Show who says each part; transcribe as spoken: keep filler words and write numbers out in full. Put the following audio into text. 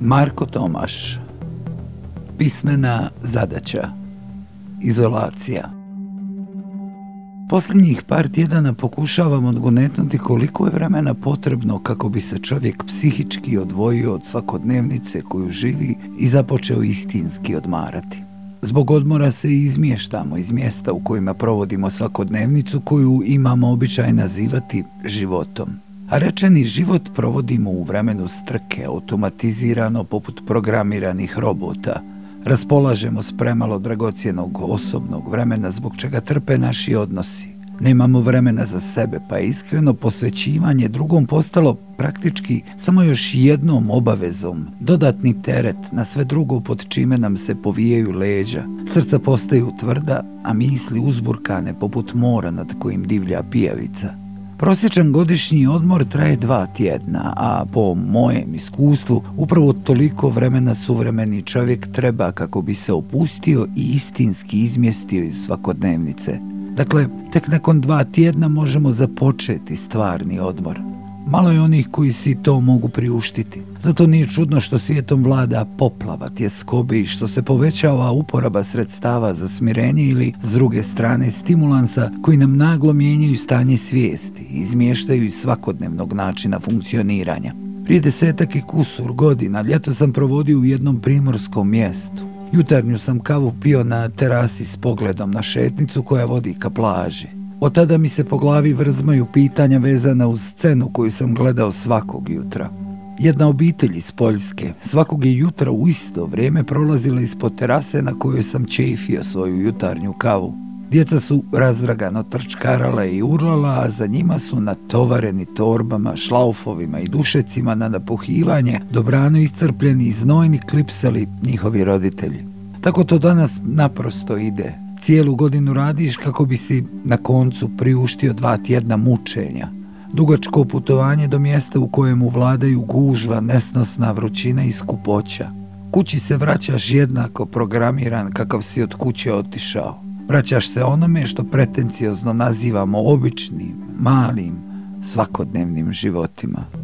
Speaker 1: Marko Tomaš. Pismena zadaća. Izolacija. Posljednjih par tjedana pokušavam odgonetnuti koliko je vremena potrebno kako bi se čovjek psihički odvojio od svakodnevnice koju živi i započeo istinski odmarati. Zbog odmora se i izmještamo iz mjesta u kojima provodimo svakodnevnicu koju imamo običaj nazivati životom. A rečeni život provodimo u vremenu strke, automatizirano poput programiranih robota. Raspolažemo s premalo dragocjenog osobnog vremena zbog čega trpe naši odnosi. Nemamo vremena za sebe, pa je iskreno posvećivanje drugom postalo praktički samo još jednom obavezom, dodatni teret na sve drugo pod čime nam se povijaju leđa. Srca postaju tvrda, a misli uzburkane poput mora nad kojim divlja pijavica. Prosječan godišnji odmor traje dva tjedna, a po mojem iskustvu upravo toliko vremena suvremeni čovjek treba kako bi se opustio i istinski izmjestio iz svakodnevnice. Dakle, tek nakon dva tjedna možemo započeti stvarni odmor. Malo je onih koji si to mogu priuštiti. Zato nije čudno što svijetom vlada poplava tjeskobe i što se povećava uporaba sredstava za smirenje ili, s druge strane, stimulansa koji nam naglo mijenjaju stanje svijesti i izmještaju iz svakodnevnog načina funkcioniranja. Prije desetak i kusur godina ljeto sam provodio u jednom primorskom mjestu. Jutarnju sam kavu pio na terasi s pogledom na šetnicu koja vodi ka plaži. Od tada mi se po glavi vrzmaju pitanja vezana uz scenu koju sam gledao svakog jutra. Jedna obitelj iz Poljske svakog je jutra u isto vrijeme prolazila ispod terase na kojoj sam čeifio svoju jutarnju kavu. Djeca su razdragano trčkarala i urlala, a za njima su natovareni torbama, šlaufovima i dušecima na napuhivanje dobrano iscrpljeni i znojni klipsali njihovi roditelji. Tako to danas naprosto ide. Cijelu godinu radiš kako bi si na koncu priuštio dva tjedna mučenja. Dugačko putovanje do mjesta u kojemu vladaju gužva, nesnosna vrućina i skupoća. Kući se vraćaš jednako programiran kakav si od kuće otišao. Vraćaš se onome što pretenciozno nazivamo običnim, malim, svakodnevnim životima.